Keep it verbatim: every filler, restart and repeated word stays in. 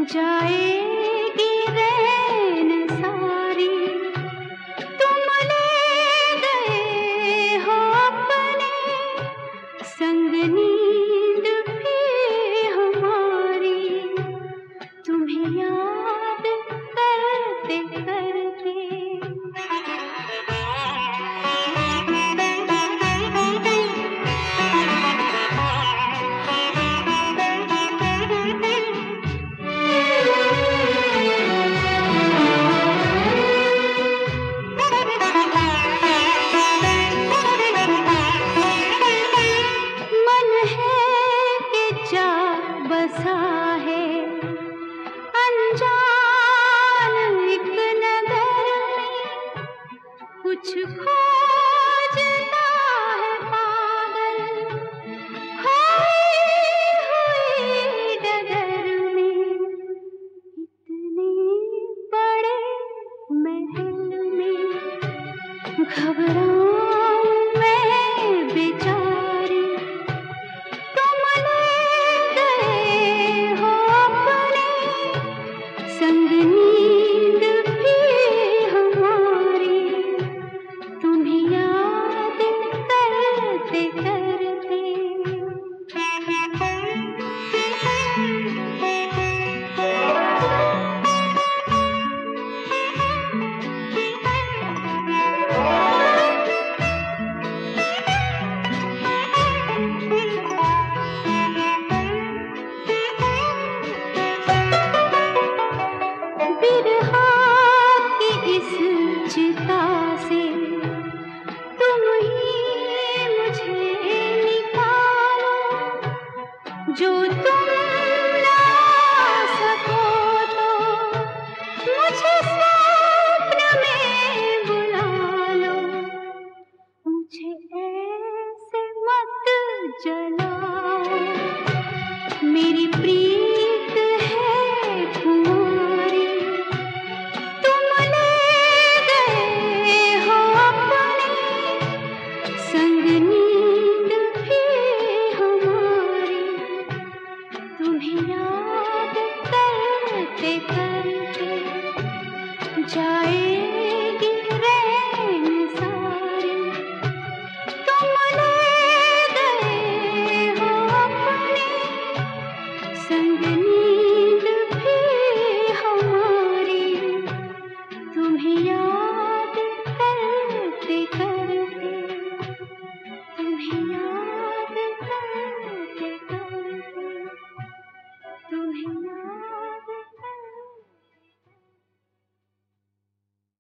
जाएगी रैन सारी, तुम ले गए हो अपने संग नींद भी हमारी, तुम्हें याद करते करते। बसा है अनजान एक नगर में, कुछ खोजता है पागल खोई हुई डगर में। इतने बड़े महल में घबराऊं मैं बेचारी, संग नींद भी हमारी, तुम्हें याद करते करते। बिरहा की इस चिता से तुम ही मुझे निकालो, जो तुम ना सको तो मुझे स्वप्न में बुला लो। मुझे ऐसे मत जलाओ, मेरी प्रीत है तुम्हारी, संग नींद भी हमारी, तुम्हें याद करते करते।